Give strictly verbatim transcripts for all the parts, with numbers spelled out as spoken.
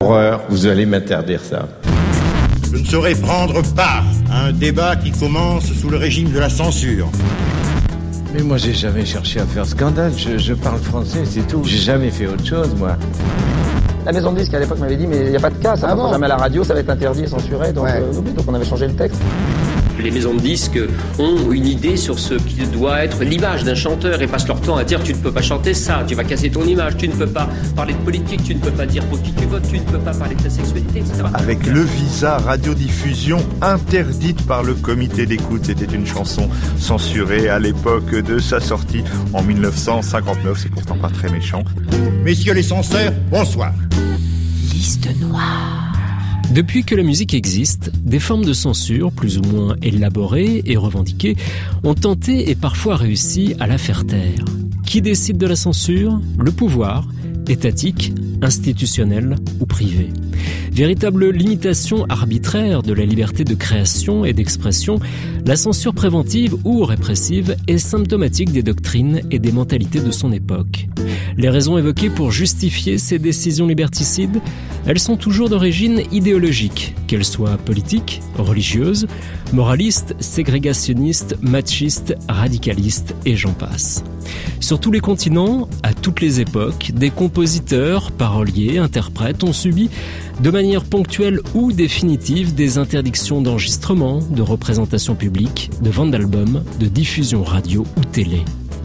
horreur, vous allez m'interdire ça. Je ne saurais prendre part à un débat qui commence sous le régime de la censure. Mais moi, j'ai jamais cherché à faire scandale. Je, je parle français, c'est tout. J'ai jamais fait autre chose, moi. La maison de disques à l'époque m'avait dit, mais il n'y a pas de cas, ça ah ne bon jamais à la radio, ça va être interdit et censuré, donc, ouais. euh, donc on avait changé le texte. Les maisons de disques ont une idée sur ce qui doit être l'image d'un chanteur et passent leur temps à dire tu ne peux pas chanter ça, tu vas casser ton image, tu ne peux pas parler de politique, tu ne peux pas dire pour qui tu votes, tu ne peux pas parler de ta sexualité, et cetera. Avec le visa radiodiffusion interdite par le comité d'écoute, c'était une chanson censurée à l'époque de sa sortie en dix-neuf cent cinquante-neuf, c'est pourtant pas très méchant. Messieurs les censeurs, bonsoir. Liste noire. Depuis que la musique existe, des formes de censure, plus ou moins élaborées et revendiquées, ont tenté et parfois réussi à la faire taire. Qui décide de la censure ? Le pouvoir, étatique, institutionnel ou privé. Véritable limitation arbitraire de la liberté de création et d'expression, la censure préventive ou répressive est symptomatique des doctrines et des mentalités de son époque. Les raisons évoquées pour justifier ces décisions liberticides, elles sont toujours d'origine idéologique, qu'elles soient politiques, religieuses, moralistes, ségrégationnistes, machistes, radicalistes et j'en passe. Sur tous les continents, à toutes les époques, des compositeurs, paroliers, interprètes ont subi, de manière ponctuelle ou définitive, des interdictions d'enregistrement, de représentation publique, de vente d'albums, de diffusion radio ou télé.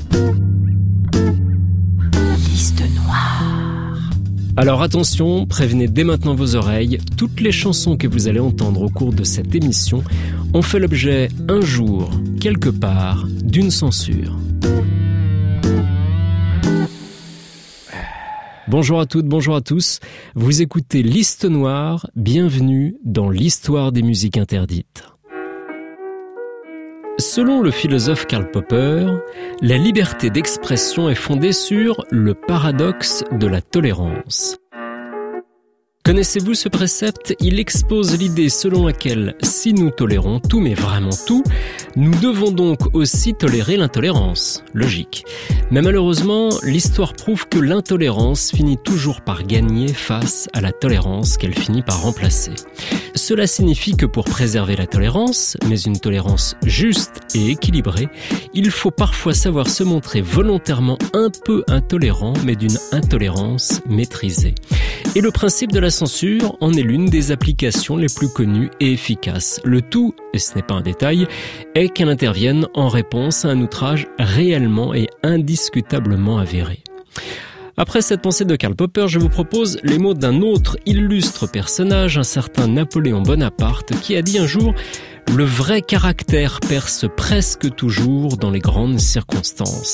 Liste noire. Alors attention, prévenez dès maintenant vos oreilles, toutes les chansons que vous allez entendre au cours de cette émission ont fait l'objet, un jour, quelque part, d'une censure. Bonjour à toutes, bonjour à tous. Vous écoutez Liste Noire, bienvenue dans l'histoire des musiques interdites. Selon le philosophe Karl Popper, la liberté d'expression est fondée sur le paradoxe de la tolérance. Connaissez-vous ce précepte ? Il expose l'idée selon laquelle, si nous tolérons tout, mais vraiment tout, nous devons donc aussi tolérer l'intolérance. Logique. Mais malheureusement, l'histoire prouve que l'intolérance finit toujours par gagner face à la tolérance qu'elle finit par remplacer. Cela signifie que pour préserver la tolérance, mais une tolérance juste et équilibrée, il faut parfois savoir se montrer volontairement un peu intolérant, mais d'une intolérance maîtrisée. Et le principe de la censure en est l'une des applications les plus connues et efficaces. Le tout, et ce n'est pas un détail, est qu'elle intervienne en réponse à un outrage réellement et indiscutablement avéré. Après cette pensée de Karl Popper, je vous propose les mots d'un autre illustre personnage, un certain Napoléon Bonaparte, qui a dit un jour « Le vrai caractère perce presque toujours dans les grandes circonstances. »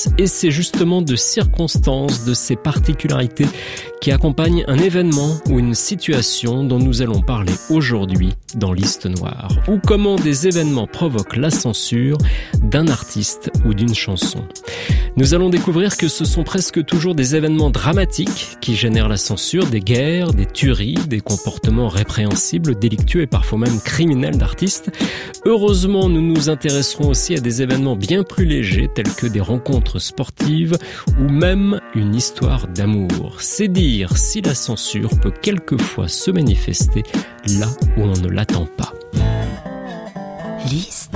Et c'est justement de circonstances, de ces particularités qui accompagnent un événement ou une situation dont nous allons parler aujourd'hui dans Liste Noire. Ou comment des événements provoquent la censure d'un artiste ou d'une chanson. Nous allons découvrir que ce sont presque toujours des événements dramatiques qui génèrent la censure, des guerres, des tueries, des comportements répréhensibles, délictueux et parfois même criminels d'artistes. Heureusement, nous nous intéresserons aussi à des événements bien plus légers tels que des rencontres sportives ou même une histoire d'amour. C'est dire si la censure peut quelquefois se manifester là où on ne l'attend pas. Liste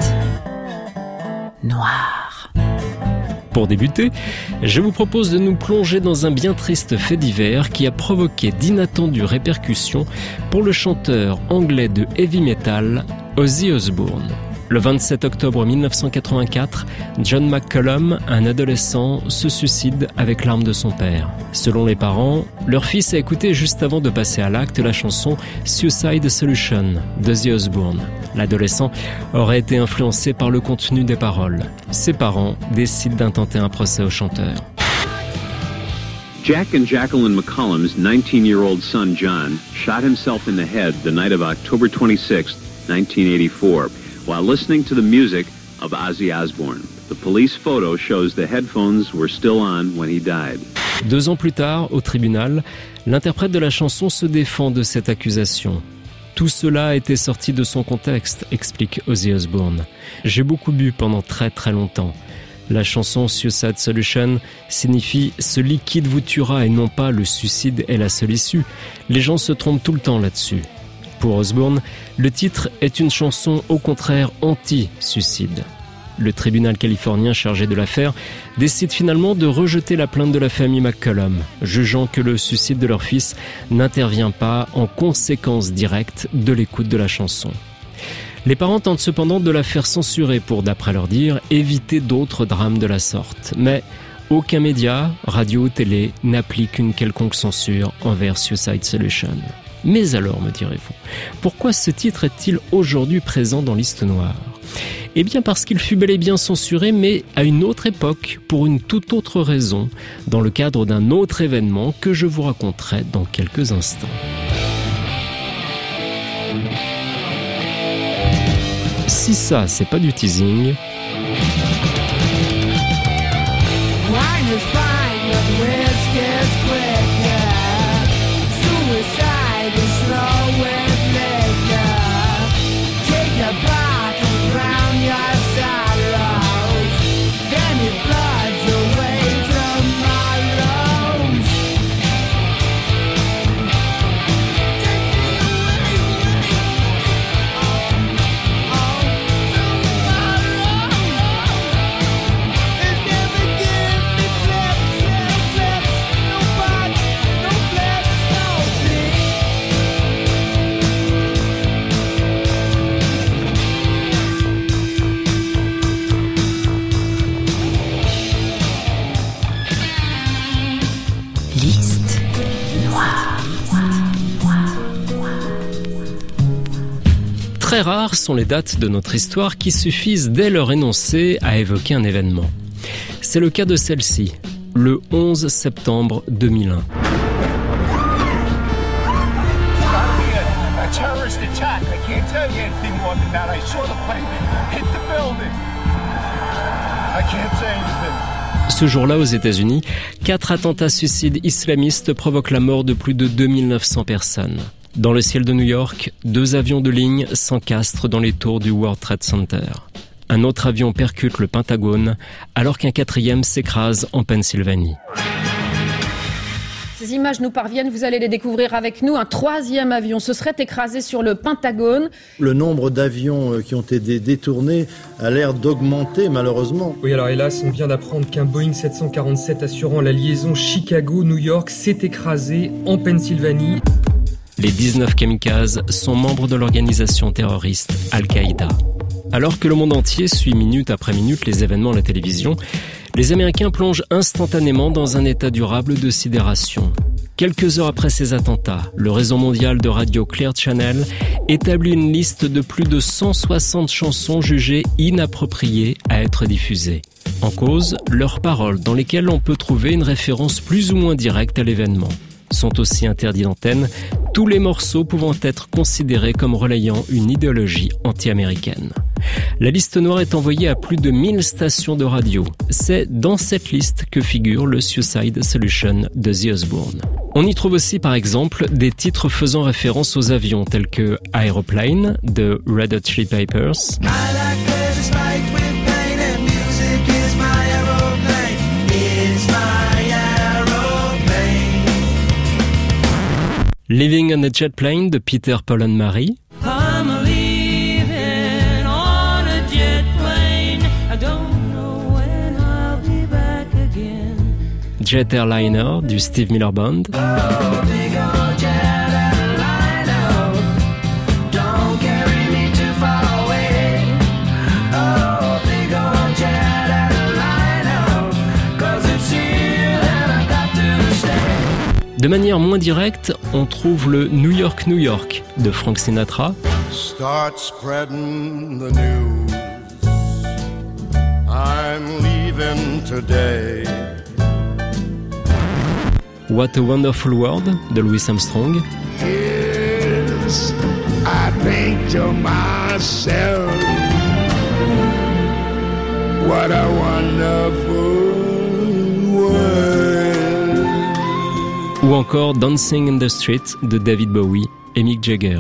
noire. Pour débuter, je vous propose de nous plonger dans un bien triste fait divers qui a provoqué d'inattendues répercussions pour le chanteur anglais de heavy metal, Ozzy Osbourne. Le vingt-sept octobre mille neuf cent quatre-vingt-quatre, John McCollum, un adolescent, se suicide avec l'arme de son père. Selon les parents, leur fils a écouté juste avant de passer à l'acte la chanson Suicide Solution d'Ozzy Osbourne. L'adolescent aurait été influencé par le contenu des paroles. Ses parents décident d'intenter un procès au chanteur. Jack and Jacqueline McCollum's nineteen-year-old son John shot himself in the head the night of October twenty-sixth, nineteen eighty-four, while listening to the music of Ozzy Osbourne. The police photo shows the headphones were still on when he died. Deux ans plus tard, au tribunal, l'interprète de la chanson se défend de cette accusation. Tout cela a été sorti de son contexte, explique Ozzy Osbourne. J'ai beaucoup bu pendant très très longtemps. La chanson Suicide Solution signifie « ce liquide vous tuera » et non pas « le suicide est la seule issue ». Les gens se trompent tout le temps là-dessus. Pour Osbourne, le titre est une chanson au contraire anti-suicide. Le tribunal californien chargé de l'affaire décide finalement de rejeter la plainte de la famille McCollum, jugeant que le suicide de leur fils n'intervient pas en conséquence directe de l'écoute de la chanson. Les parents tentent cependant de la faire censurer pour, d'après leur dire, éviter d'autres drames de la sorte. Mais aucun média, radio ou télé, n'applique une quelconque censure envers Suicide Solution. Mais alors, me direz-vous, pourquoi ce titre est-il aujourd'hui présent dans Liste Noire ? Eh bien parce qu'il fut bel et bien censuré, mais à une autre époque, pour une toute autre raison, dans le cadre d'un autre événement que je vous raconterai dans quelques instants. Si ça, c'est pas du teasing... Très rares sont les dates de notre histoire qui suffisent dès leur énoncé à évoquer un événement. C'est le cas de celle-ci, le onze septembre deux mille un. Ce jour-là, aux États-Unis, quatre attentats suicides islamistes provoquent la mort de plus de deux mille neuf cents personnes. Dans le ciel de New York, deux avions de ligne s'encastrent dans les tours du World Trade Center. Un autre avion percute le Pentagone, alors qu'un quatrième s'écrase en Pennsylvanie. Ces images nous parviennent, vous allez les découvrir avec nous. Un troisième avion se serait écrasé sur le Pentagone. Le nombre d'avions qui ont été détournés a l'air d'augmenter malheureusement. Oui, alors hélas, on vient d'apprendre qu'un Boeing sept cent quarante-sept assurant la liaison Chicago-New York s'est écrasé en Pennsylvanie. Les dix-neuf kamikazes sont membres de l'organisation terroriste Al-Qaïda. Alors que le monde entier suit minute après minute les événements à la télévision, les Américains plongent instantanément dans un état durable de sidération. Quelques heures après ces attentats, le réseau mondial de radio Clear Channel établit une liste de plus de cent soixante chansons jugées inappropriées à être diffusées. En cause, leurs paroles dans lesquelles on peut trouver une référence plus ou moins directe à l'événement. Sont aussi interdits d'antenne, tous les morceaux pouvant être considérés comme relayant une idéologie anti-américaine. La liste noire est envoyée à plus de mille stations de radio. C'est dans cette liste que figure le Suicide Solution de The Osbourne. On y trouve aussi par exemple des titres faisant référence aux avions tels que Aeroplane de Red Hot Chili Peppers, Living on a Jet Plane de Peter, Paul and Mary, I'm leaving on a jet plane. I don't know when I'll be back again. Jet Airliner du Steve Miller Band, oh, big old jet airliner, don't carry me too far away. Oh, big old jet airliner, 'cause it's here that I got to stay. De manière moins directe, on trouve le New York, New York de Frank Sinatra. Start spreading the news. I'm leaving today. What a Wonderful World de Louis Armstrong. Yes, I think to myself, what a wonderful world. Ou encore Dancing in the Street de David Bowie et Mick Jagger.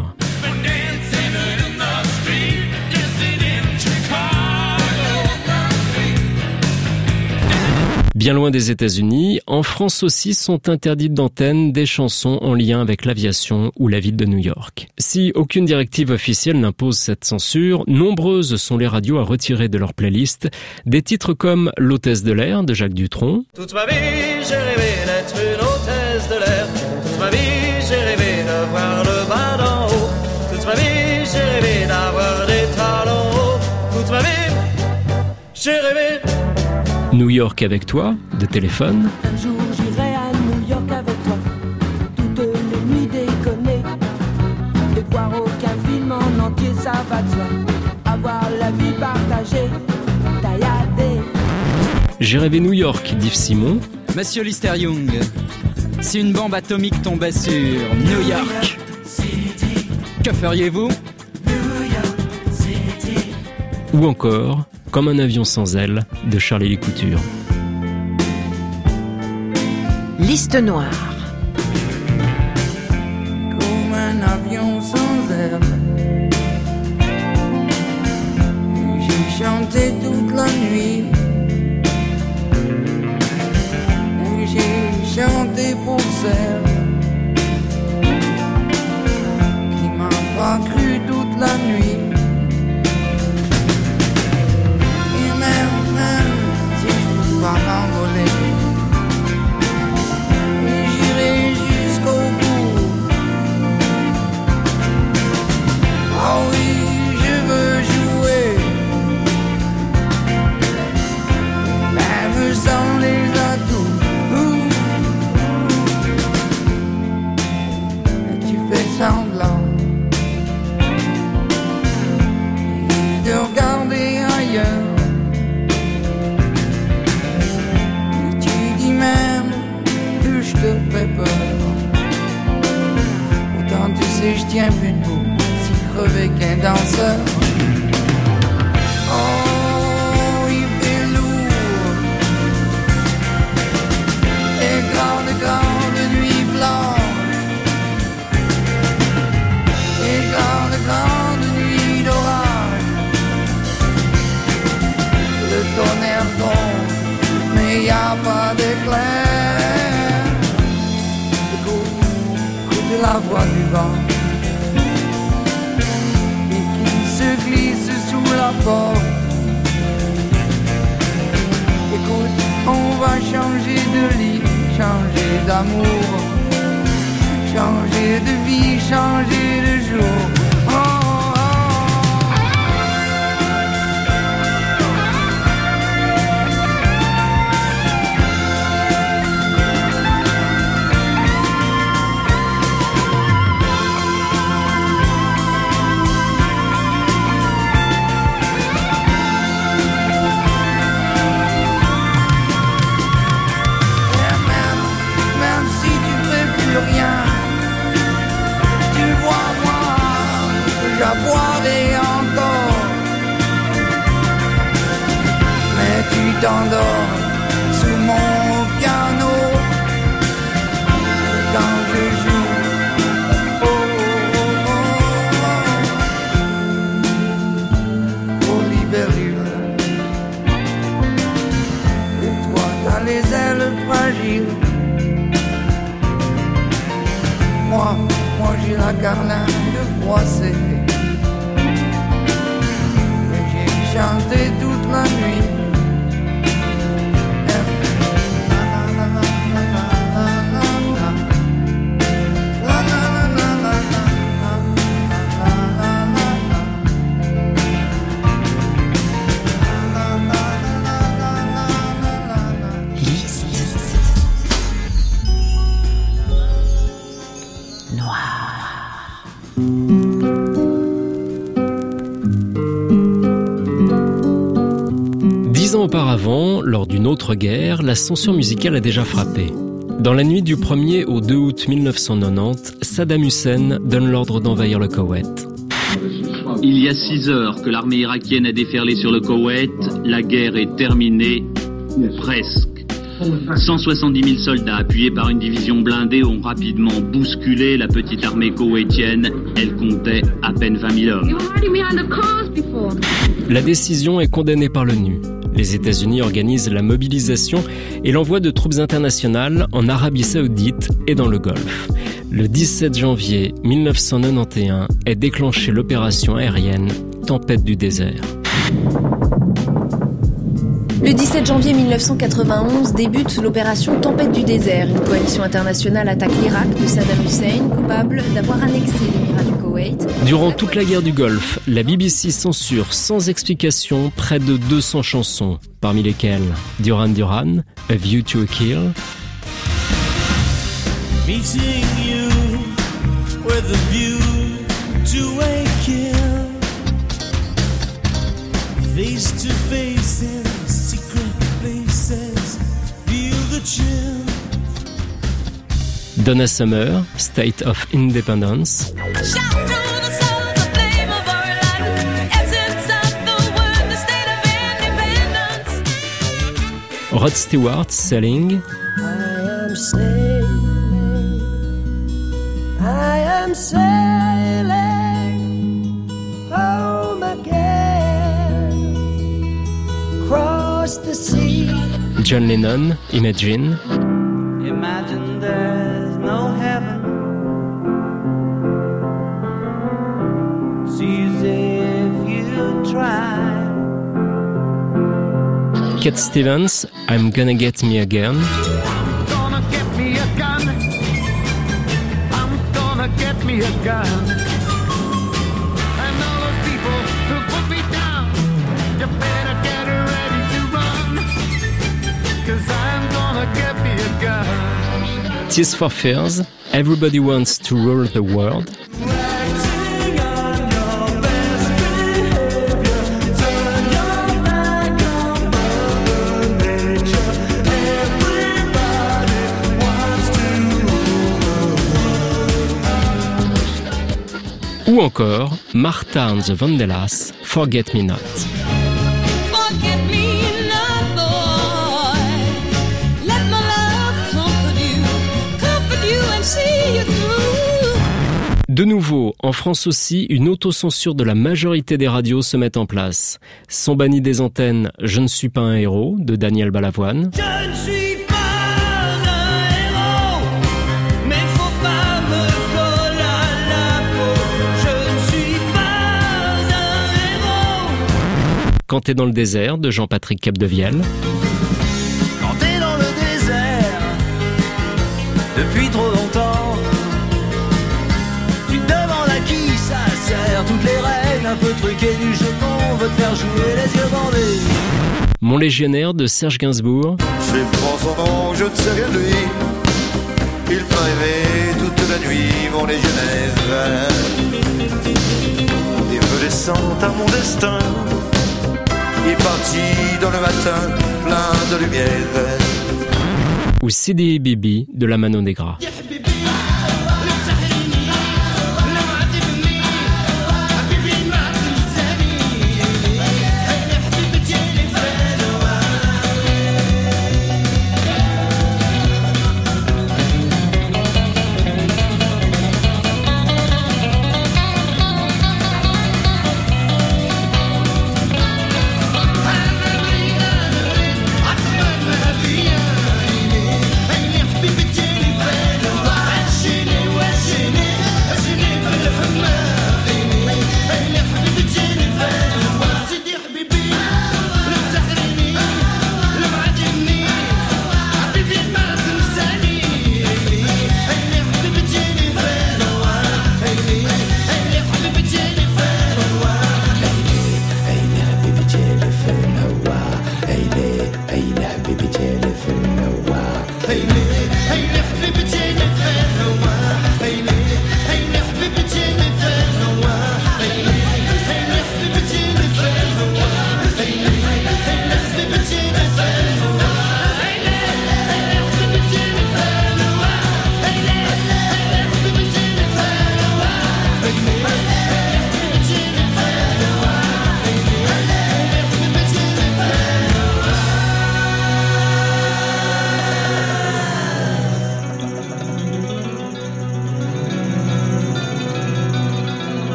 Bien loin des États-Unis, en France aussi sont interdites d'antenne des chansons en lien avec l'aviation ou la ville de New York. Si aucune directive officielle n'impose cette censure, nombreuses sont les radios à retirer de leur playlist des titres comme L'hôtesse de l'air de Jacques Dutronc. Toute ma vie, j'ai rêvé d'être une hôtesse de l'air. Toute ma vie, j'ai rêvé de voir le bas d'en haut. Toute ma vie, j'ai rêvé d'avoir des talons hauts. Toute ma vie, j'ai rêvé. New York avec toi, de Téléphone. Un jour j'irai à New York avec toi, toutes les nuits déconner, et voir aucun film en entier, ça va de soi. Avoir la vie partagée, tailladée. J'ai rêvé New York, d'Yves Simon. Monsieur Lister Young, si une bombe atomique tombait sur New York, que feriez-vous? Ou encore Comme un avion sans ailes de Charlie Les Coutures. Liste noire. Comme un avion sans ailes, j'ai chanté toute la nuit. J'ai chanté pour celle qui m'a pas cru toute la nuit. Et même, même si je peux pas m'envoler, j'irai jusqu'au bout. Ah oui, je veux jouer, même sans les atouts. Semblant de regarder ailleurs. Tu dis même que je te fais peur. Autant tu sais je tiens plus debout, si crevé qu'un danseur. Oh, il fait lourd, et grande, grande nuit blanche. Grande, grande nuit d'orage. Le tonnerre tombe, mais y a pas d'éclair. Écoute, écoute la voix du vent, et qui se glisse sous la porte. Écoute, on va changer de lit, changer d'amour, changer de vie, changer de jour. Oh, oh, oh. Et même, même si tu fais plus rien, j'aboierai encore, mais tu t'endors sous mon piano quand je joue. Oh, oh, oh, oh, libellule. Et toi t'as les ailes fragiles. Moi, moi j'ai la carlingue froissée. Chanter toute la nuit. Auparavant, lors d'une autre guerre, la censure musicale a déjà frappé. Dans la nuit du premier au deux août mille neuf cent quatre-vingt-dix, Saddam Hussein donne l'ordre d'envahir le Koweït. Il y a six heures que l'armée irakienne a déferlé sur le Koweït. La guerre est terminée, ou presque. cent soixante-dix mille soldats appuyés par une division blindée ont rapidement bousculé la petite armée koweïtienne. Elle comptait à peine vingt mille hommes. La décision est condamnée par l'ONU. Les États-Unis organisent la mobilisation et l'envoi de troupes internationales en Arabie Saoudite et dans le Golfe. Le dix-sept janvier mille neuf cent quatre-vingt-onze est déclenchée l'opération aérienne Tempête du désert. Le dix-sept janvier mille neuf cent quatre-vingt-onze débute l'opération Tempête du désert. Une coalition internationale attaque l'Irak de Saddam Hussein, coupable d'avoir annexé l'émirat du Koweït. Durant toute la guerre du Golfe, la B B C censure sans explication près de deux cents chansons, parmi lesquelles Duran Duran, A View to a Kill, Meeting you with a view to a kill, face to face in secret places, feel the chill. Donna Summer, State of Independence, Rod Stewart, Sailing, I am sailing, I am sailing home again, cross the sea. John Lennon, Imagine, Imagine there's no heaven. See as if you try. Cat Stevens, I'm Gonna Get Me Again, Gonna get me a gun. I'm gonna get me a gun. And all those people who put me down, you better get ready to run. Cause I'm gonna get me a gun. Tears for Fears, Everybody Wants to Rule the World, ou encore Martha and the Vandellas, Forget Me Not. Forget me not, boy. Let my love comfort you, comfort you and see you through. De nouveau, en France aussi, une autocensure de la majorité des radios se met en place. Sont bannis des antennes Je ne suis pas un héros de Daniel Balavoine. Je ne suis pas un héros, mais faut pas me coller à la peau. Je ne suis pas un héros. Quand t'es dans le désert de Jean-Patrick Capdevielle. Quand t'es dans le désert, depuis trop longtemps, tu te demandes à qui ça sert. Toutes les règles un peu truquées du jeu qu'on veut te faire jouer les yeux bandés. Mon légionnaire de Serge Gainsbourg. Je prends son nom, je ne sais rien de lui. Il m'a rêvé toute la nuit, mon légionnaire. Il me descend à mon destin. Il est parti dans le matin, plein de lumière. Ou Sidi Bibi de la Mano Negra.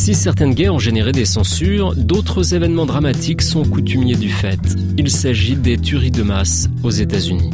Si certaines guerres ont généré des censures, d'autres événements dramatiques sont coutumiers du fait. Il s'agit des tueries de masse aux États-Unis.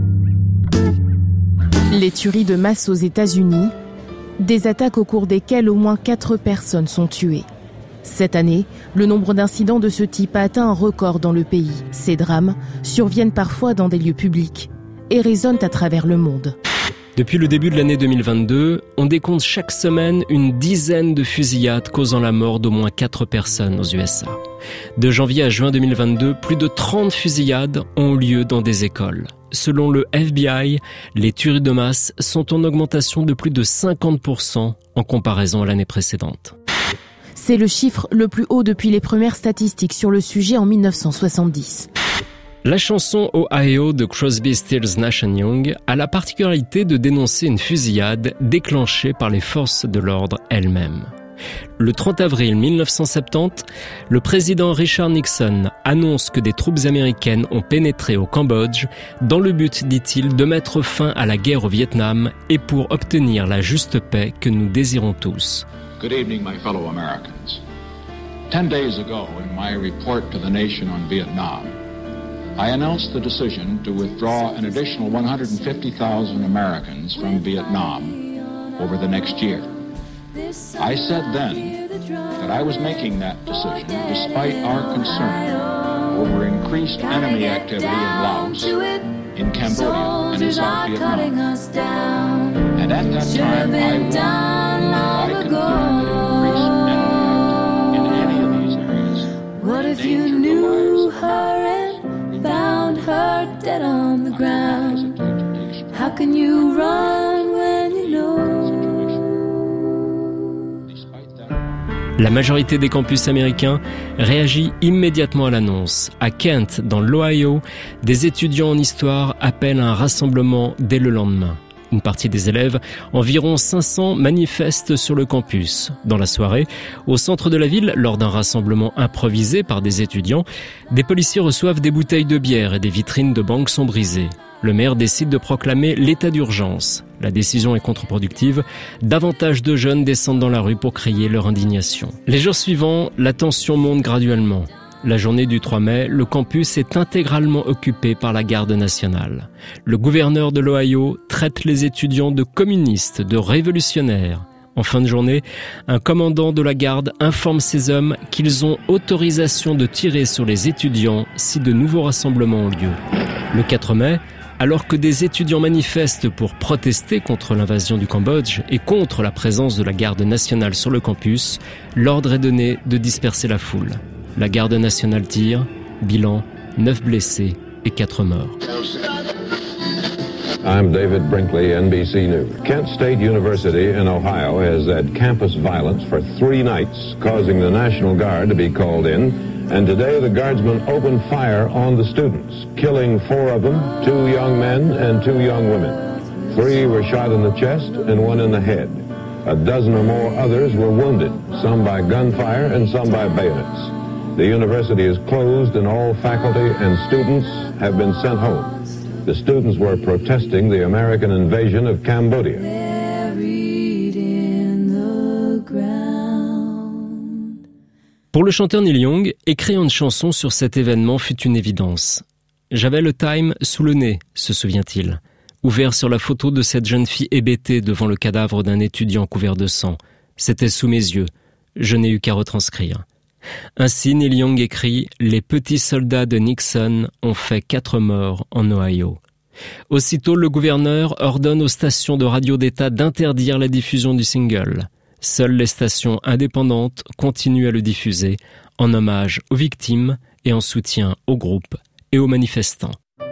Les tueries de masse aux États-Unis, des attaques au cours desquelles au moins quatre personnes sont tuées. Cette année, le nombre d'incidents de ce type a atteint un record dans le pays. Ces drames surviennent parfois dans des lieux publics et résonnent à travers le monde. Depuis le début de l'année deux mille vingt-deux, on décompte chaque semaine une dizaine de fusillades causant la mort d'au moins quatre personnes aux U S A. De janvier à juin deux mille vingt-deux, plus de trente fusillades ont lieu dans des écoles. Selon le F B I, les tueries de masse sont en augmentation de plus de cinquante pour cent en comparaison à l'année précédente. C'est le chiffre le plus haut depuis les premières statistiques sur le sujet en dix-neuf cent soixante-dix. La chanson Ohio de Crosby, Stills, Nash and Young a la particularité de dénoncer une fusillade déclenchée par les forces de l'ordre elles-mêmes. Le trente avril mille neuf cent soixante-dix, le président Richard Nixon annonce que des troupes américaines ont pénétré au Cambodge dans le but, dit-il, de mettre fin à la guerre au Vietnam et pour obtenir la juste paix que nous désirons tous. Good evening, my fellow Americans. Ten days ago, in my report to the nation on Vietnam, I announced the decision to withdraw an additional one hundred fifty thousand Americans from Vietnam over the next year. I said then that I was making that decision despite our concern over increased enemy activity in Laos, in Cambodia, and in South Vietnam. And at that time, I warned that I concluded that increased enemy activity in any of these areas What if you knew her and found her dead on the ground? How can you run when you know? La majorité des campus américains réagit immédiatement à l'annonce. À Kent, dans l'Ohio, des étudiants en histoire appellent à un rassemblement dès le lendemain. Une partie des élèves, environ cinq cents, manifestent sur le campus. Dans la soirée, au centre de la ville, lors d'un rassemblement improvisé par des étudiants, des policiers reçoivent des bouteilles de bière et des vitrines de banques sont brisées. Le maire décide de proclamer l'état d'urgence. La décision est contre-productive. Davantage de jeunes descendent dans la rue pour crier leur indignation. Les jours suivants, la tension monte graduellement. La journée du trois mai, le campus est intégralement occupé par la garde nationale. Le gouverneur de l'Ohio traite les étudiants de communistes, de révolutionnaires. En fin de journée, un commandant de la garde informe ses hommes qu'ils ont autorisation de tirer sur les étudiants si de nouveaux rassemblements ont lieu. Le quatre mai, alors que des étudiants manifestent pour protester contre l'invasion du Cambodge et contre la présence de la garde nationale sur le campus, l'ordre est donné de disperser la foule. La garde nationale tire, bilan, neuf blessés et quatre morts. I'm David Brinkley, N B C News. Kent State University in Ohio has had campus violence for three nights, causing the National Guard to be called in. And today the guardsmen opened fire on the students, killing four of them, two young men and two young women. Three were shot in the chest and one in the head. A dozen or more others were wounded, some by gunfire and some by bayonets. The university is closed and all faculty and students have been sent home. The students were protesting the American invasion of Cambodia. Pour le chanteur Neil Young, écrire une chanson sur cet événement fut une évidence. J'avais le Time sous le nez, se souvient-il, ouvert sur la photo de cette jeune fille hébétée devant le cadavre d'un étudiant couvert de sang. C'était sous mes yeux. Je n'ai eu qu'à retranscrire. Ainsi, Neil Young écrit « Les petits soldats de Nixon ont fait quatre morts en Ohio ». Aussitôt, le gouverneur ordonne aux stations de radio d'État d'interdire la diffusion du single. Seules les stations indépendantes continuent à le diffuser, en hommage aux victimes et en soutien aux groupes et aux manifestants.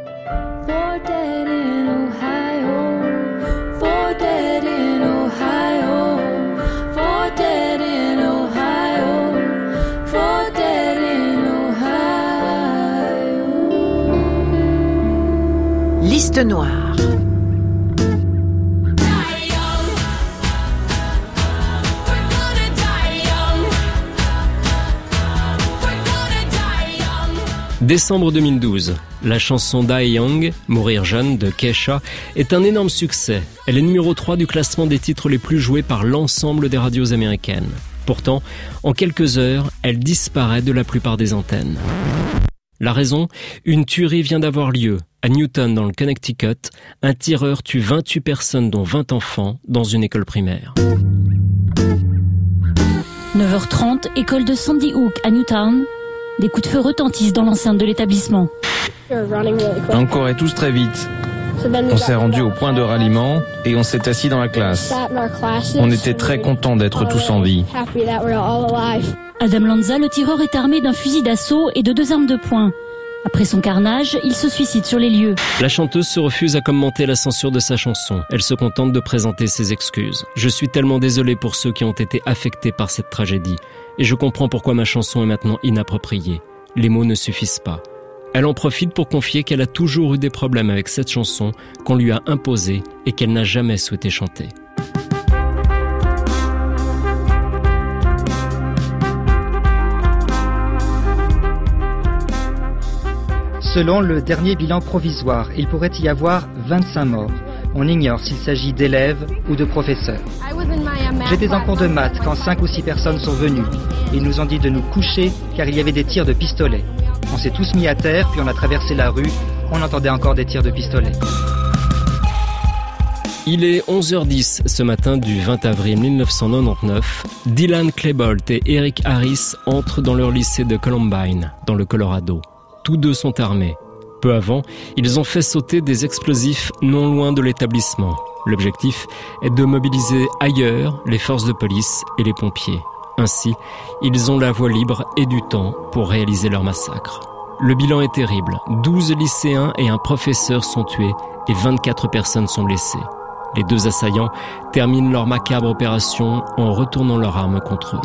Liste noire. Décembre deux mille douze, la chanson Die Young, Mourir jeune de Kesha, est un énorme succès. Elle est numéro trois du classement des titres les plus joués par l'ensemble des radios américaines. Pourtant, en quelques heures, elle disparaît de la plupart des antennes. La raison ? Une tuerie vient d'avoir lieu. À Newton, dans le Connecticut, un tireur tue vingt-huit personnes, dont vingt enfants, dans une école primaire. neuf heures trente, école de Sandy Hook à Newtown. Des coups de feu retentissent dans l'enceinte de l'établissement. On courait tous très vite. On s'est rendu au point de ralliement et on s'est assis dans la classe. On était très contents d'être tous en vie. Adam Lanza, le tireur, est armé d'un fusil d'assaut et de deux armes de poing. Après son carnage, il se suicide sur les lieux. La chanteuse se refuse à commenter la censure de sa chanson. Elle se contente de présenter ses excuses. Je suis tellement désolée pour ceux qui ont été affectés par cette tragédie. Et je comprends pourquoi ma chanson est maintenant inappropriée. Les mots ne suffisent pas. Elle en profite pour confier qu'elle a toujours eu des problèmes avec cette chanson qu'on lui a imposée et qu'elle n'a jamais souhaité chanter. Selon le dernier bilan provisoire, il pourrait y avoir vingt-cinq morts. On ignore s'il s'agit d'élèves ou de professeurs. J'étais en cours de maths quand cinq ou six personnes sont venues. Ils nous ont dit de nous coucher car il y avait des tirs de pistolet. On s'est tous mis à terre, puis on a traversé la rue. On entendait encore des tirs de pistolet. Il est onze heures dix ce matin du vingt avril mille neuf cent quatre-vingt-dix-neuf. Dylan Klebold et Eric Harris entrent dans leur lycée de Columbine, dans le Colorado. Tous deux sont armés. Peu avant, ils ont fait sauter des explosifs non loin de l'établissement. L'objectif est de mobiliser ailleurs les forces de police et les pompiers. Ainsi, ils ont la voie libre et du temps pour réaliser leur massacre. Le bilan est terrible. douze lycéens et un professeur sont tués et vingt-quatre personnes sont blessées. Les deux assaillants terminent leur macabre opération en retournant leurs armes contre eux.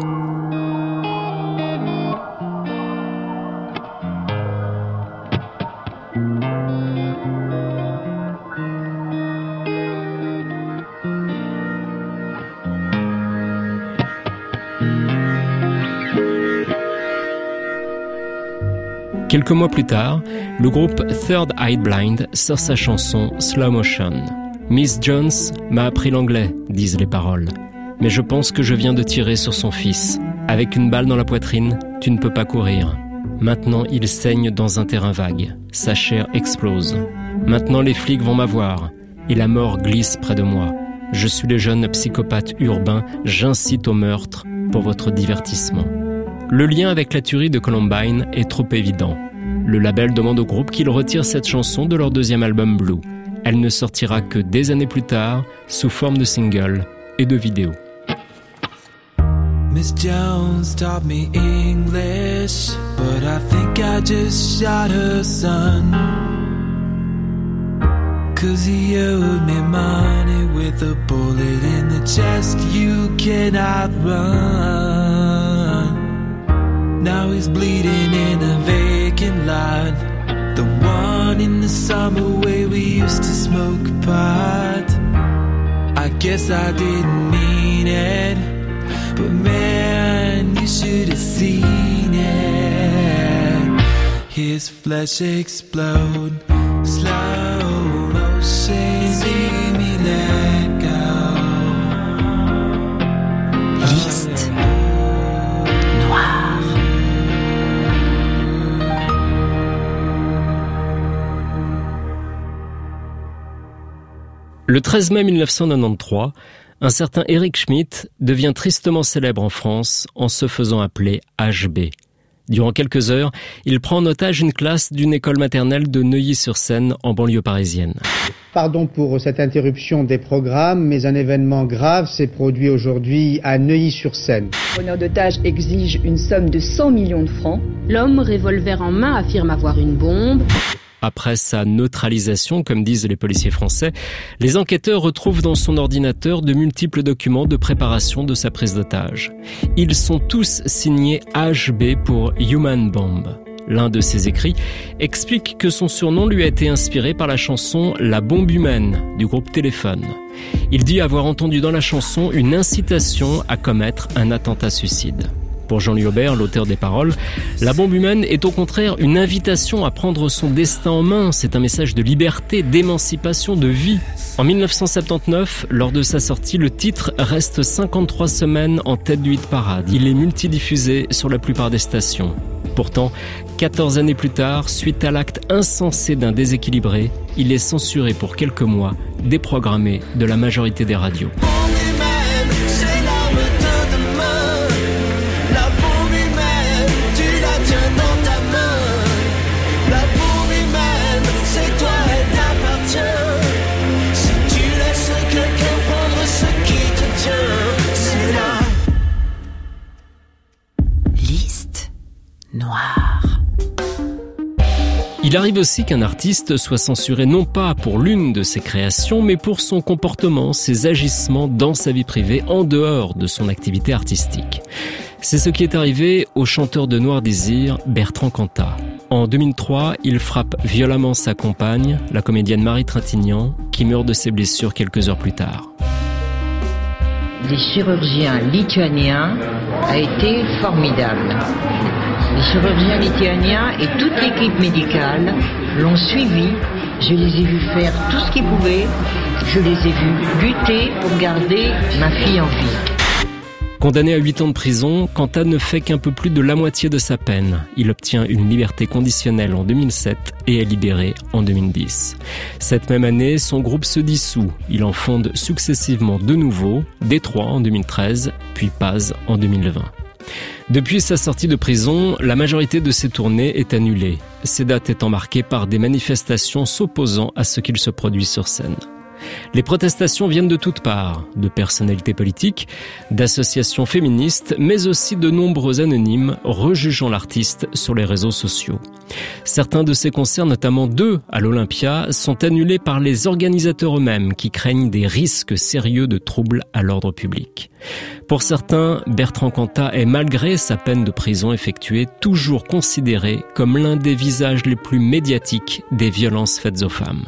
Quelques mois plus tard, le groupe Third Eye Blind sort sa chanson Slow Motion. Miss Jones m'a appris l'anglais, disent les paroles. Mais je pense que je viens de tirer sur son fils. Avec une balle dans la poitrine, tu ne peux pas courir. Maintenant, il saigne dans un terrain vague. Sa chair explose. Maintenant, les flics vont m'avoir. Et la mort glisse près de moi. Je suis le jeune psychopathe urbain, j'incite au meurtre pour votre divertissement. Le lien avec la tuerie de Columbine est trop évident. Le label demande au groupe qu'il retire cette chanson de leur deuxième album Blue. Elle ne sortira que des années plus tard, sous forme de single et de vidéo. Miss Jones taught me English, but I think I just shot her son. Cause he owed me money with a bullet in the chest, you cannot run. Now he's bleeding in a vacant lot, the one in the summer where we used to smoke pot. I guess I didn't mean it, but man, you should have seen it. His flesh explode, slow motion, see me let go. Liste noire. Le treize mai mille neuf cent quatre-vingt-treize, un certain Eric Schmidt devient tristement célèbre en France en se faisant appeler H B. Durant quelques heures, il prend en otage une classe d'une école maternelle de Neuilly-sur-Seine en banlieue parisienne. Pardon pour cette interruption des programmes, mais un événement grave s'est produit aujourd'hui à Neuilly-sur-Seine. Le preneur d'otage exige une somme de cent millions de francs. L'homme, revolver en main, affirme avoir une bombe. Après sa neutralisation, comme disent les policiers français, les enquêteurs retrouvent dans son ordinateur de multiples documents de préparation de sa prise d'otage. Ils sont tous signés H B pour Human Bomb. L'un de ses écrits explique que son surnom lui a été inspiré par la chanson « La bombe humaine » du groupe Téléphone. Il dit avoir entendu dans la chanson une incitation à commettre un attentat suicide. Pour Jean-Louis Aubert, l'auteur des paroles, la bombe humaine est au contraire une invitation à prendre son destin en main. C'est un message de liberté, d'émancipation, de vie. En dix-neuf cent soixante-dix-neuf, lors de sa sortie, le titre reste cinquante-trois semaines en tête du hit parade. Il est multidiffusé sur la plupart des stations. Pourtant, quatorze années plus tard, suite à l'acte insensé d'un déséquilibré, il est censuré pour quelques mois, déprogrammé de la majorité des radios. Noir. Il arrive aussi qu'un artiste soit censuré non pas pour l'une de ses créations, mais pour son comportement, ses agissements dans sa vie privée, en dehors de son activité artistique. C'est ce qui est arrivé au chanteur de Noir Désir, Bertrand Cantat. En deux mille trois, il frappe violemment sa compagne, la comédienne Marie Trintignant, qui meurt de ses blessures quelques heures plus tard. Les chirurgiens lituaniens a été formidable. Les chirurgiens lituaniens et toute l'équipe médicale l'ont suivi. Je les ai vus faire tout ce qu'ils pouvaient. Je les ai vus lutter pour garder ma fille en vie. Condamné à huit ans de prison, Cantat ne fait qu'un peu plus de la moitié de sa peine. Il obtient une liberté conditionnelle en deux mille sept et est libéré en deux mille dix. Cette même année, son groupe se dissout. Il en fonde successivement deux nouveaux, Détroit en deux mille treize, puis Paz en deux mille vingt. Depuis sa sortie de prison, la majorité de ses tournées est annulée, ces dates étant marquées par des manifestations s'opposant à ce qu'il se produit sur scène. Les protestations viennent de toutes parts, de personnalités politiques, d'associations féministes, mais aussi de nombreux anonymes rejugeant l'artiste sur les réseaux sociaux. Certains de ces concerts, notamment deux à l'Olympia, sont annulés par les organisateurs eux-mêmes qui craignent des risques sérieux de troubles à l'ordre public. Pour certains, Bertrand Cantat est, malgré sa peine de prison effectuée, toujours considéré comme l'un des visages les plus médiatiques des violences faites aux femmes.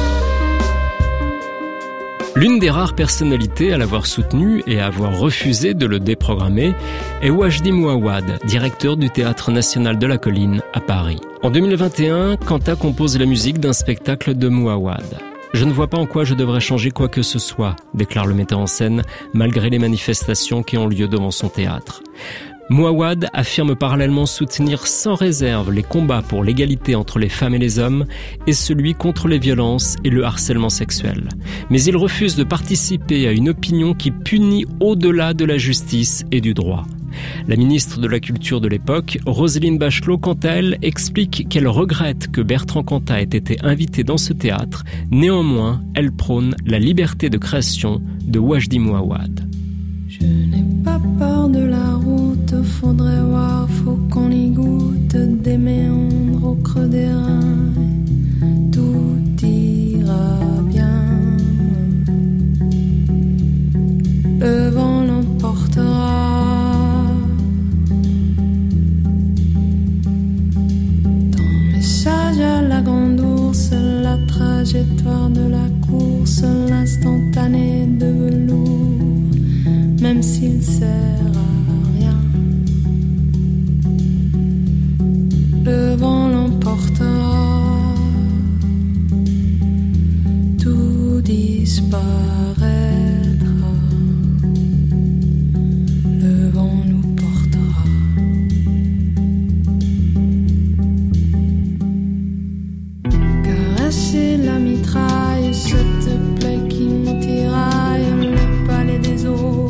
L'une des rares personnalités à l'avoir soutenu et à avoir refusé de le déprogrammer est Wajdi Mouawad, directeur du Théâtre National de la Colline à Paris. En deux mille vingt et un, Cantat compose la musique d'un spectacle de Mouawad. « Je ne vois pas en quoi je devrais changer quoi que ce soit », déclare le metteur en scène, malgré les manifestations qui ont lieu devant son théâtre. Mouawad affirme parallèlement soutenir sans réserve les combats pour l'égalité entre les femmes et les hommes et celui contre les violences et le harcèlement sexuel. Mais il refuse de participer à une opinion qui punit au-delà de la justice et du droit. La ministre de la Culture de l'époque, Roselyne Bachelot, quant à elle, explique qu'elle regrette que Bertrand Cantat ait été invité dans ce théâtre. Néanmoins, elle prône la liberté de création de Wajdi Mouawad. Je n'ai pas peur de la route, faudrait voir, faut qu'on y goûte des méandres au creux des reins, tout ira bien. Le vent l'emportera. Dans message à la grande ours, la trajectoire de la course, l'instantané de velours. Même s'il sert à rien, le vent l'emportera, tout disparaîtra, le vent nous portera. Caresser la mitraille, cette plaie qui nous tiraille, le palais des autres.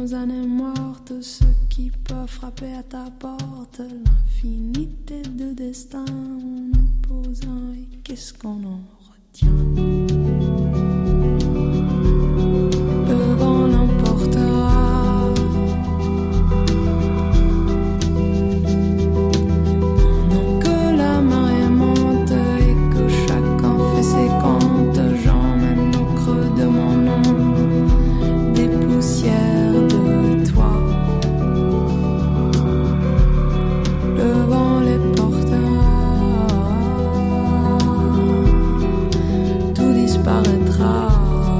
nos années mortes, ceux qui peuvent frapper à ta porte, l'infinité de destins en opposant, et qu'est-ce qu'on en retient? Le vent l'emportera, pendant que la marée monte et que chacun fait ses comptes, j'emmène au creux de mon nom des poussières de toi. Le vent les portera, tout disparaîtra.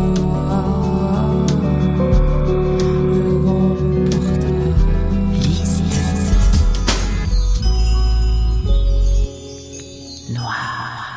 Le vent le portera. Liste noire.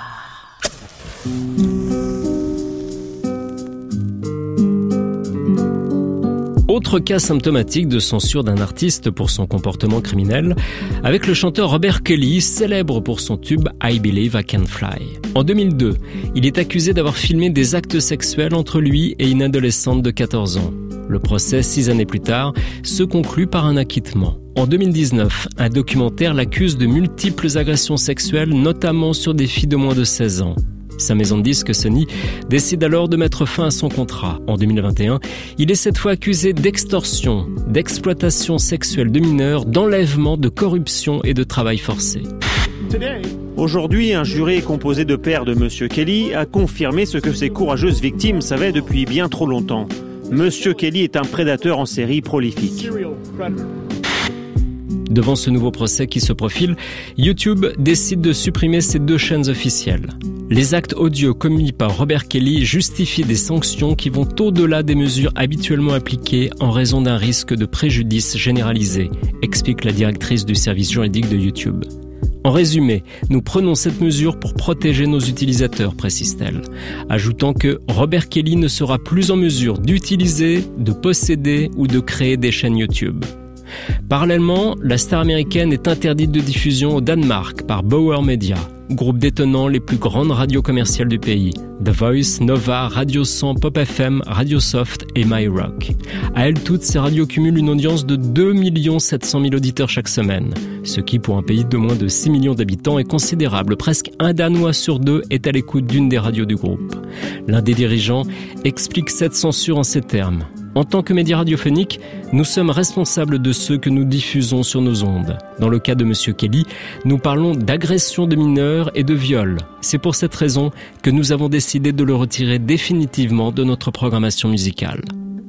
Autre cas symptomatique de censure d'un artiste pour son comportement criminel, avec le chanteur Robert Kelly, célèbre pour son tube I Believe I Can Fly. En deux mille deux, il est accusé d'avoir filmé des actes sexuels entre lui et une adolescente de quatorze ans. Le procès, six années plus tard, se conclut par un acquittement. En deux mille dix-neuf, un documentaire l'accuse de multiples agressions sexuelles, notamment sur des filles de moins de seize ans. Sa maison de disques, Sony, décide alors de mettre fin à son contrat. En deux mille vingt et un, il est cette fois accusé d'extorsion, d'exploitation sexuelle de mineurs, d'enlèvement, de corruption et de travail forcé. Aujourd'hui, un jury composé de pairs de Monsieur Kelly a confirmé ce que ses courageuses victimes savaient depuis bien trop longtemps. Monsieur Kelly est un prédateur en série prolifique. Devant ce nouveau procès qui se profile, YouTube décide de supprimer ses deux chaînes officielles. Les actes audio commis par Robert Kelly justifient des sanctions qui vont au-delà des mesures habituellement appliquées en raison d'un risque de préjudice généralisé, explique la directrice du service juridique de YouTube. En résumé, nous prenons cette mesure pour protéger nos utilisateurs, précise-t-elle, ajoutant que Robert Kelly ne sera plus en mesure d'utiliser, de posséder ou de créer des chaînes YouTube. Parallèlement, la star américaine est interdite de diffusion au Danemark par Bauer Media, groupe détenant les plus grandes radios commerciales du pays, The Voice, Nova, Radio cent, Pop F M, Radio Soft et My Rock. À elles toutes, ces radios cumulent une audience de deux millions sept cent mille auditeurs chaque semaine, ce qui pour un pays de moins de six millions d'habitants est considérable. Presque un Danois sur deux est à l'écoute d'une des radios du groupe. L'un des dirigeants explique cette censure en ces termes. En tant que média radiophonique, nous sommes responsables de ceux que nous diffusons sur nos ondes. Dans le cas de Monsieur Kelly, nous parlons d'agression de mineurs et de viol. C'est pour cette raison que nous avons décidé de le retirer définitivement de notre programmation musicale.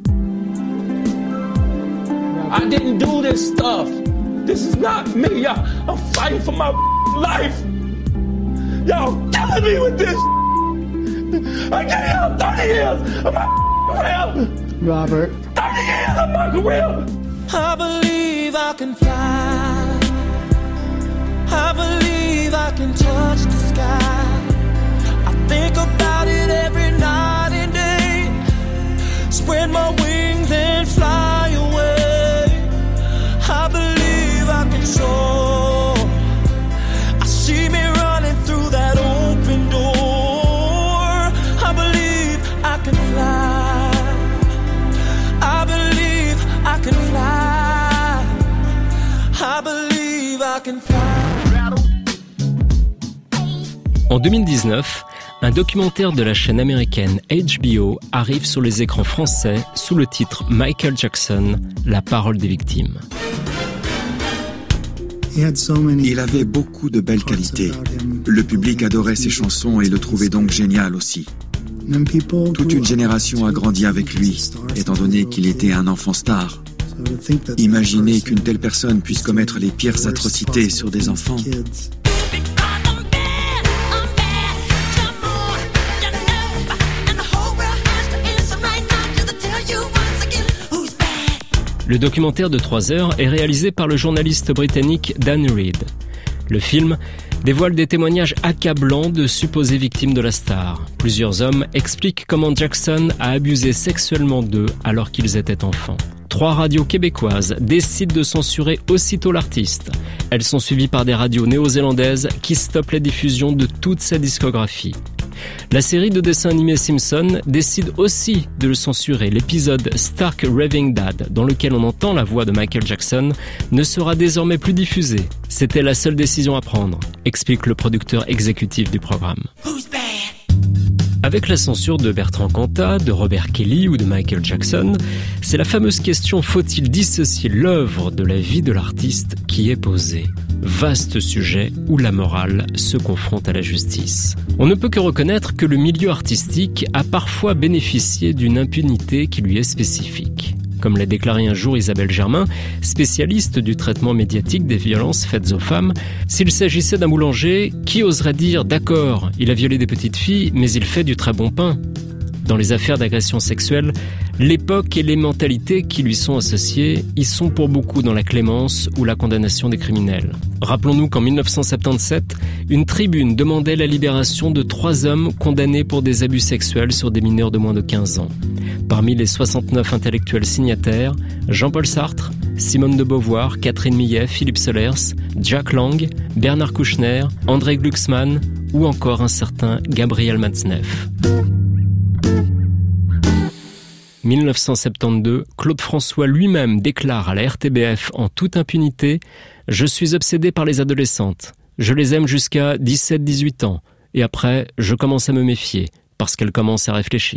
I didn't do this stuff. This is not me. I'm fighting for my life. Y'all killing me with this. I can't help thirty years of my career. Robert. thirty years of my career. I believe I can fly. I believe I can touch the sky. I think about it every night and day. Spread my wings and fly away. I believe I can soar. I see me running through that open door. I believe I can fly. I believe I can fly. I believe I can fly. En deux mille dix-neuf, un documentaire de la chaîne américaine H B O arrive sur les écrans français sous le titre Michael Jackson, la parole des victimes. Il avait beaucoup de belles qualités. Le public adorait ses chansons et le trouvait donc génial aussi. Toute une génération a grandi avec lui, étant donné qu'il était un enfant star. Imaginez qu'une telle personne puisse commettre les pires atrocités sur des enfants. Le documentaire de trois heures est réalisé par le journaliste britannique Dan Reed. Le film dévoile des témoignages accablants de supposées victimes de la star. Plusieurs hommes expliquent comment Jackson a abusé sexuellement d'eux alors qu'ils étaient enfants. Trois radios québécoises décident de censurer aussitôt l'artiste. Elles sont suivies par des radios néo-zélandaises qui stoppent la diffusion de toute sa discographie. La série de dessins animés Simpson décide aussi de le censurer. L'épisode Stark Raving Dad, dans lequel on entend la voix de Michael Jackson, ne sera désormais plus diffusé. C'était la seule décision à prendre, explique le producteur exécutif du programme. Avec la censure de Bertrand Cantat, de Robert Kelly ou de Michael Jackson, c'est la fameuse question « faut-il dissocier l'œuvre de la vie de l'artiste ?» qui est posée. Vaste sujet où la morale se confronte à la justice. On ne peut que reconnaître que le milieu artistique a parfois bénéficié d'une impunité qui lui est spécifique. Comme l'a déclaré un jour Isabelle Germain, spécialiste du traitement médiatique des violences faites aux femmes, s'il s'agissait d'un boulanger, qui oserait dire « d'accord, il a violé des petites filles, mais il fait du très bon pain ». Dans les affaires d'agression sexuelle, l'époque et les mentalités qui lui sont associées y sont pour beaucoup dans la clémence ou la condamnation des criminels. Rappelons-nous qu'en dix-neuf cent soixante-dix-sept, une tribune demandait la libération de trois hommes condamnés pour des abus sexuels sur des mineurs de moins de quinze ans. Parmi les soixante-neuf intellectuels signataires, Jean-Paul Sartre, Simone de Beauvoir, Catherine Millet, Philippe Solers, Jack Lang, Bernard Kouchner, André Glucksmann ou encore un certain Gabriel Matzneff. dix-neuf cent soixante-douze, Claude François lui-même déclare à la R T B F en toute impunité « Je suis obsédé par les adolescentes. Je les aime jusqu'à dix-sept à dix-huit ans. Et après, je commence à me méfier, parce qu'elles commencent à réfléchir. »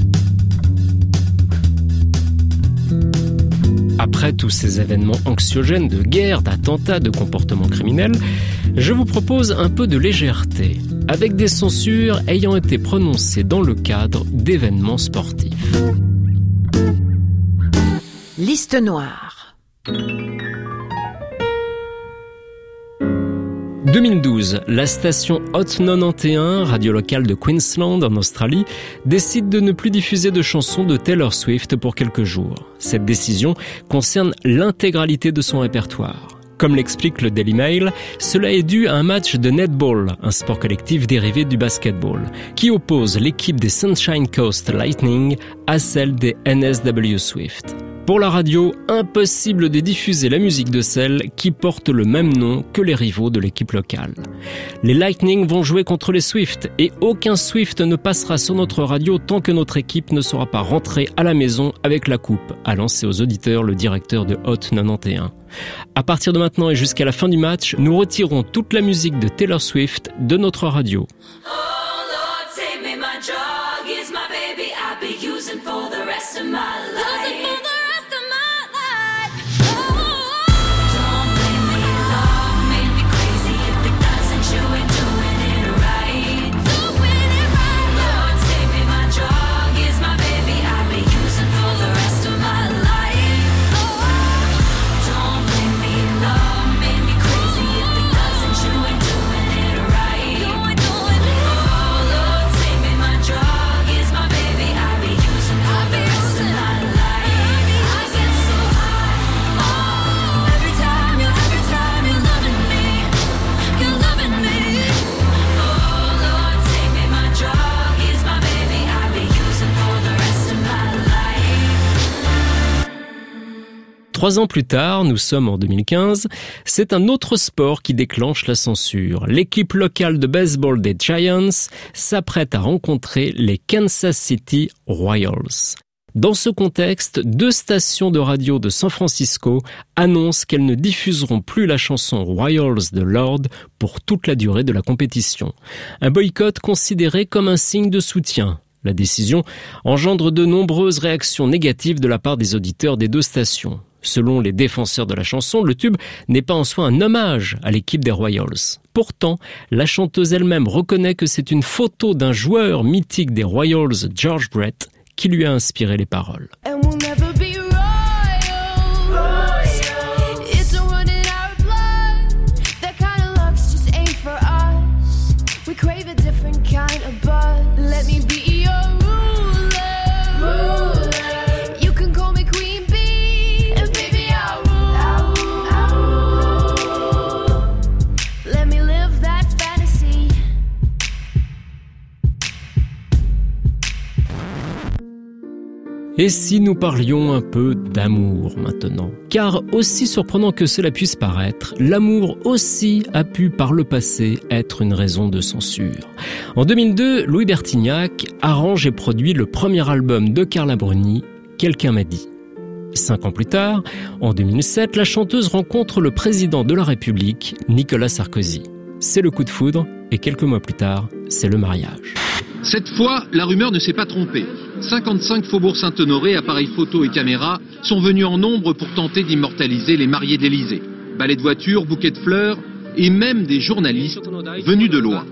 Après tous ces événements anxiogènes de guerre, d'attentats, de comportements criminels, je vous propose un peu de légèreté, avec des censures ayant été prononcées dans le cadre d'événements sportifs. Liste noire. deux mille douze, la station Hot quatre-vingt-onze, radio locale de Queensland en Australie, décide de ne plus diffuser de chansons de Taylor Swift pour quelques jours. Cette décision concerne l'intégralité de son répertoire. Comme l'explique le Daily Mail, cela est dû à un match de netball, un sport collectif dérivé du basketball, qui oppose l'équipe des Sunshine Coast Lightning à celle des N S W Swift. Pour la radio, impossible de diffuser la musique de celle qui porte le même nom que les rivaux de l'équipe locale. Les Lightning vont jouer contre les Swift et aucun Swift ne passera sur notre radio tant que notre équipe ne sera pas rentrée à la maison avec la coupe, a lancé aux auditeurs le directeur de Hot quatre-vingt-onze. À partir de maintenant et jusqu'à la fin du match, nous retirons toute la musique de Taylor Swift de notre radio. Trois ans plus tard, nous sommes en deux mille quinze, c'est un autre sport qui déclenche la censure. L'équipe locale de baseball des Giants s'apprête à rencontrer les Kansas City Royals. Dans ce contexte, deux stations de radio de San Francisco annoncent qu'elles ne diffuseront plus la chanson Royals de Lorde pour toute la durée de la compétition. Un boycott considéré comme un signe de soutien. La décision engendre de nombreuses réactions négatives de la part des auditeurs des deux stations. Selon les défenseurs de la chanson, le tube n'est pas en soi un hommage à l'équipe des Royals. Pourtant, la chanteuse elle-même reconnaît que c'est une photo d'un joueur mythique des Royals, George Brett, qui lui a inspiré les paroles. Et si nous parlions un peu d'amour maintenant? Car aussi surprenant que cela puisse paraître, l'amour aussi a pu par le passé être une raison de censure. En deux mille deux, Louis Bertignac arrange et produit le premier album de Carla Bruni, Quelqu'un m'a dit. Cinq ans plus tard, en deux mille sept, la chanteuse rencontre le président de la République, Nicolas Sarkozy. C'est le coup de foudre et quelques mois plus tard, c'est le mariage. Cette fois, la rumeur ne s'est pas trompée. cinquante-cinq Faubourg Saint-Honoré, appareils photo et caméras sont venus en nombre pour tenter d'immortaliser les mariés d'Élysée. Balais de voitures, bouquets de fleurs et même des journalistes venus de loin.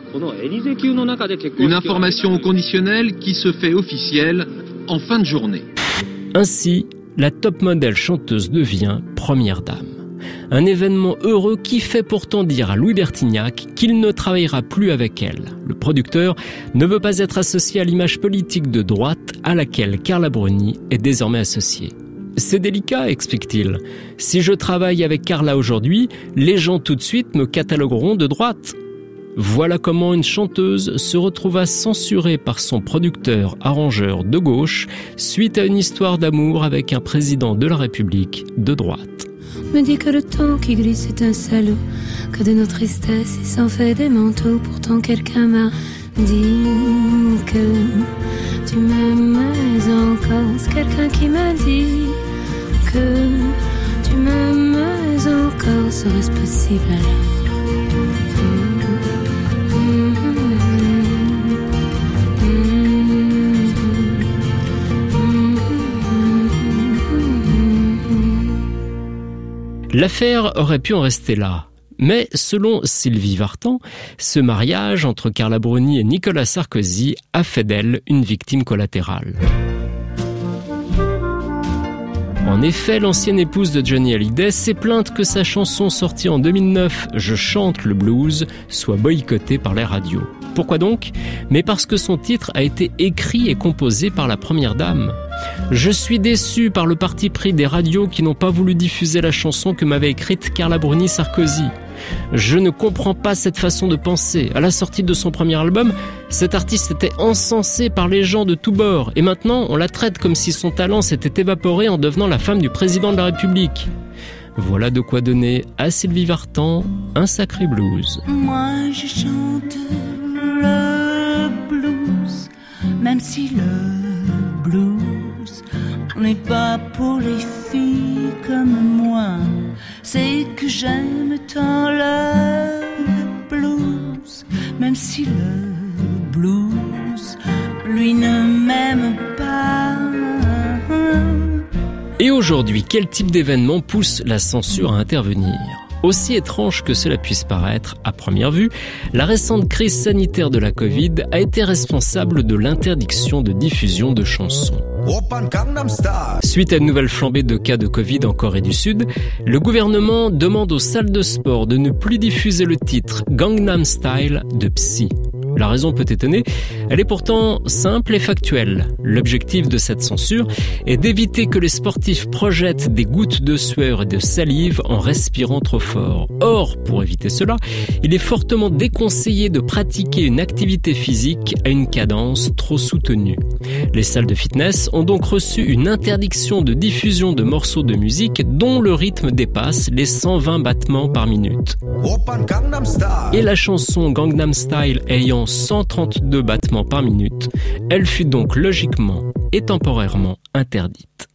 Une information au conditionnel qui se fait officielle en fin de journée. Ainsi, la top modèle chanteuse devient première dame. Un événement heureux qui fait pourtant dire à Louis Bertignac qu'il ne travaillera plus avec elle. Le producteur ne veut pas être associé à l'image politique de droite à laquelle Carla Bruni est désormais associée. C'est délicat, explique-t-il. Si je travaille avec Carla aujourd'hui, les gens tout de suite me catalogueront de droite. Voilà comment une chanteuse se retrouva censurée par son producteur arrangeur de gauche suite à une histoire d'amour avec un président de la République de droite. Me dit que le temps qui glisse est un salaud, que de nos tristesses il s'en fait des manteaux. Pourtant quelqu'un m'a dit que tu m'aimais encore. C'est quelqu'un qui m'a dit que tu m'aimais encore. Serait-ce possible alors? L'affaire aurait pu en rester là. Mais selon Sylvie Vartan, ce mariage entre Carla Bruni et Nicolas Sarkozy a fait d'elle une victime collatérale. En effet, l'ancienne épouse de Johnny Hallyday s'est plainte que sa chanson sortie en deux mille neuf, « Je chante le blues », soit boycottée par les radios. Pourquoi donc? Mais parce que son titre a été écrit et composé par la première dame. Je suis déçu par le parti pris des radios qui n'ont pas voulu diffuser la chanson que m'avait écrite Carla Bruni Sarkozy. Je ne comprends pas cette façon de penser. À la sortie de son premier album, cet artiste était encensé par les gens de tous bords. Et maintenant, on la traite comme si son talent s'était évaporé en devenant la femme du président de la République. Voilà de quoi donner à Sylvie Vartan un sacré blues. Moi, je chante le blues, même si le blues n'est pas pour les filles comme moi. C'est que j'aime tant le blues, même si le blues, lui, ne m'aime pas. Et aujourd'hui, quel type d'événement pousse la censure à intervenir ? Aussi étrange que cela puisse paraître à première vue, la récente crise sanitaire de la Covid a été responsable de l'interdiction de diffusion de chansons. Suite à une nouvelle flambée de cas de Covid en Corée du Sud, le gouvernement demande aux salles de sport de ne plus diffuser le titre Gangnam Style de Psy. La raison peut étonner, elle est pourtant simple et factuelle. L'objectif de cette censure est d'éviter que les sportifs projettent des gouttes de sueur et de salive en respirant trop fort. Or, pour éviter cela, il est fortement déconseillé de pratiquer une activité physique à une cadence trop soutenue. Les salles de fitness ont donc reçu une interdiction de diffusion de morceaux de musique dont le rythme dépasse les cent vingt battements par minute. Et la chanson Gangnam Style ayant cent trente-deux battements par minute, elle fut donc logiquement et temporairement interdite.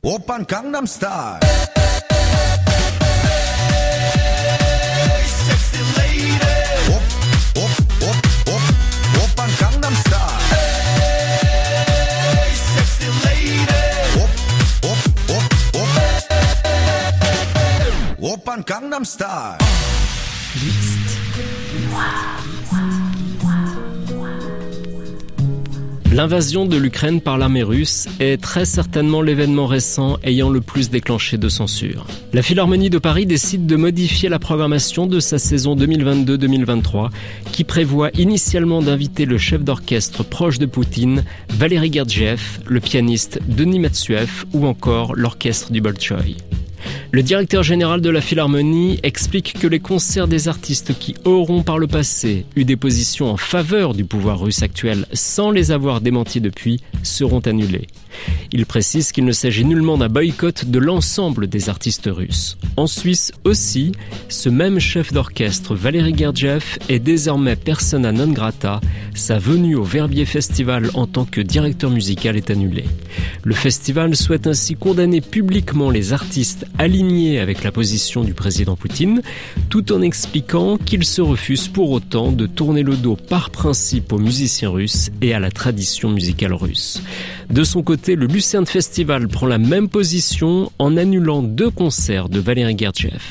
L'invasion de l'Ukraine par l'armée russe est très certainement l'événement récent ayant le plus déclenché de censure. La Philharmonie de Paris décide de modifier la programmation de sa saison deux mille vingt-deux deux mille vingt-trois qui prévoit initialement d'inviter le chef d'orchestre proche de Poutine, Valéry Gergiev, le pianiste Denis Matsuev ou encore l'orchestre du Bolchoï. Le directeur général de la Philharmonie explique que les concerts des artistes qui auront par le passé eu des positions en faveur du pouvoir russe actuel sans les avoir démentis depuis seront annulés. Il précise qu'il ne s'agit nullement d'un boycott de l'ensemble des artistes russes. En Suisse aussi, ce même chef d'orchestre, Valéry Gergiev, est désormais persona non grata. Sa venue au Verbier Festival en tant que directeur musical est annulée. Le festival souhaite ainsi condamner publiquement les artistes alignés avec la position du président Poutine, tout en expliquant qu'il se refuse pour autant de tourner le dos par principe aux musiciens russes et à la tradition musicale russe. De son côté, le Lucerne Festival prend la même position en annulant deux concerts de Valéry Gergiev.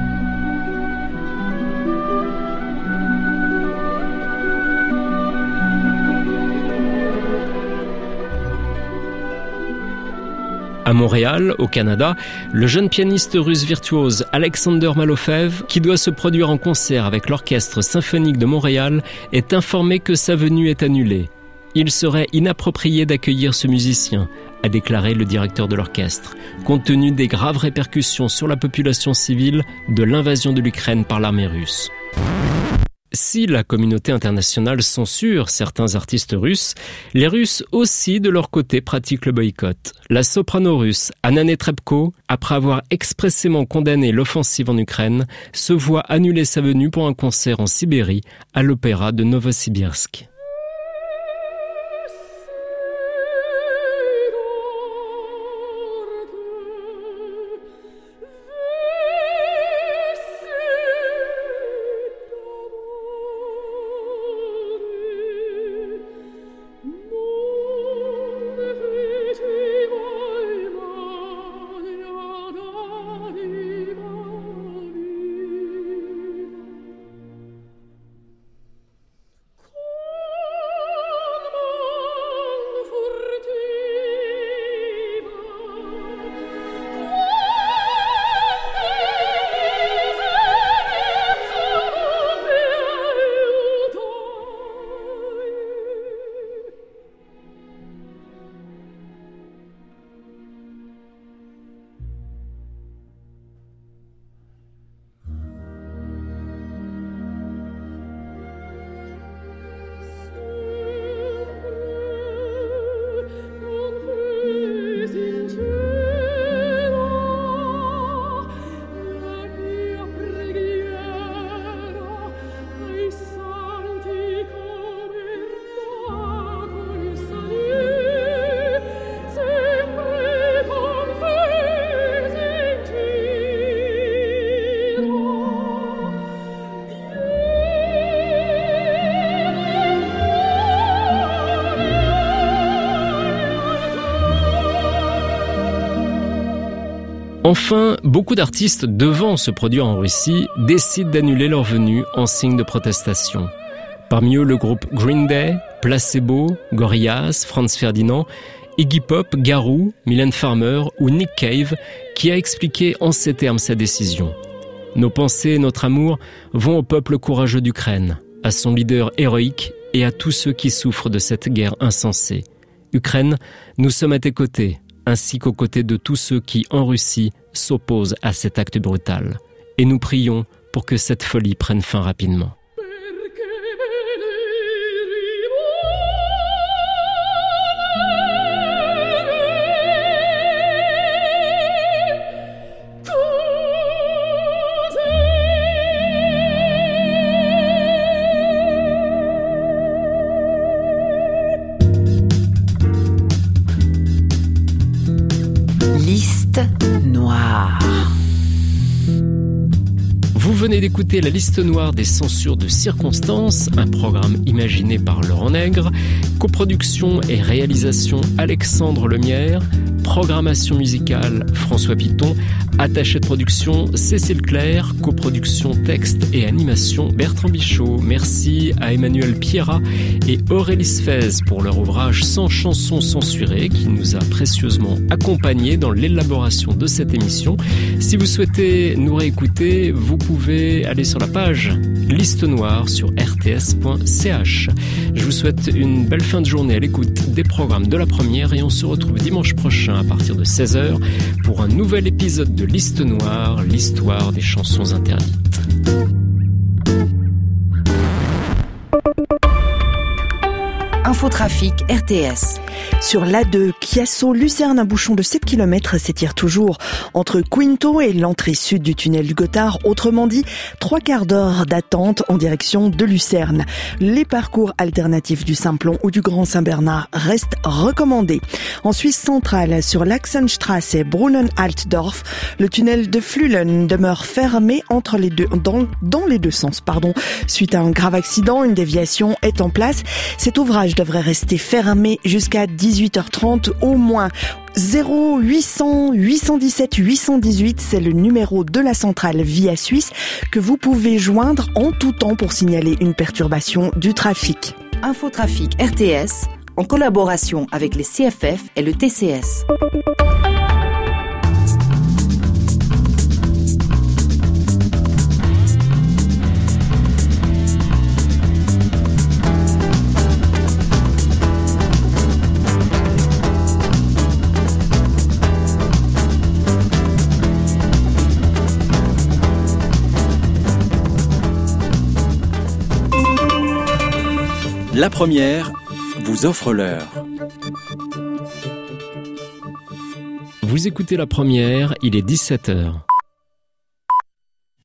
À Montréal, au Canada, le jeune pianiste russe virtuose Alexander Malofev, qui doit se produire en concert avec l'Orchestre symphonique de Montréal, est informé que sa venue est annulée. Il serait inapproprié d'accueillir ce musicien, a déclaré le directeur de l'orchestre, compte tenu des graves répercussions sur la population civile de l'invasion de l'Ukraine par l'armée russe. Si la communauté internationale censure certains artistes russes, les Russes aussi de leur côté pratiquent le boycott. La soprano russe Anna Netrebko, après avoir expressément condamné l'offensive en Ukraine, se voit annuler sa venue pour un concert en Sibérie à l'opéra de Novosibirsk. Enfin, beaucoup d'artistes devant se produire en Russie décident d'annuler leur venue en signe de protestation. Parmi eux, le groupe Green Day, Placebo, Gorillaz, Franz Ferdinand, Iggy Pop, Garou, Mylène Farmer ou Nick Cave, qui a expliqué en ces termes sa décision. Nos pensées et notre amour vont au peuple courageux d'Ukraine, à son leader héroïque et à tous ceux qui souffrent de cette guerre insensée. Ukraine, nous sommes à tes côtés, ainsi qu'aux côtés de tous ceux qui, en Russie, s'opposent à cet acte brutal. Et nous prions pour que cette folie prenne fin rapidement. Vous venez d'écouter la liste noire des censures de circonstances, un programme imaginé par Laurent Nègre, coproduction et réalisation Alexandre Lemierre, programmation musicale François Piton, attaché de production Cécile Claire, coproduction texte et animation Bertrand Bichot. Merci à Emmanuel Pierrat et Aurélie Sfez pour leur ouvrage Sans chansons censurées qui nous a précieusement accompagnés dans l'élaboration de cette émission. Si vous souhaitez nous réécouter, vous pouvez aller sur la page Liste Noire sur r t s point c h. Je vous souhaite une belle fin de journée à l'écoute des programmes de la première et on se retrouve dimanche prochain à partir de seize heures pour un nouvel épisode de Liste Noire, l'histoire des chansons interdites. Infotrafic R T S. Sur l'A deux, Chiasso-Lucerne, un bouchon de sept kilomètres s'étire toujours entre Quinto et l'entrée sud du tunnel du Gothard. Autrement dit, trois quarts d'heure d'attente en direction de Lucerne. Les parcours alternatifs du Simplon ou du Grand Saint-Bernard restent recommandés. En Suisse centrale, sur l'Achsenstrasse et Brunnen-Altdorf, le tunnel de Flüelen demeure fermé entre les deux, dans, dans les deux sens, pardon. Suite à un grave accident, une déviation est en place. Cet ouvrage devrait rester fermé jusqu'à dix-huit heures trente au moins. zéro huit cents huit cent dix-sept huit cent dix-huit, c'est le numéro de la centrale Via Suisse que vous pouvez joindre en tout temps pour signaler une perturbation du trafic. Infotrafic R T S, en collaboration avec les C F F et le T C S. La première vous offre l'heure. Vous écoutez La Première, il est dix-sept heures.